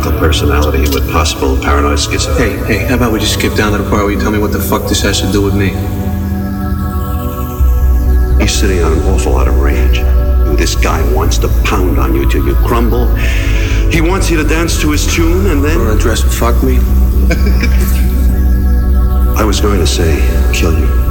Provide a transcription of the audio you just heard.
maniacal personality with possible paranoid schizophrenia. Hey, how about we just skip down to the part where you tell me what the fuck this has to do with me? He's sitting on an awful lot of rage. This guy wants to pound on you till you crumble. He wants you to dance to his tune and then... Or undress and fuck me? I was going to say, kill you.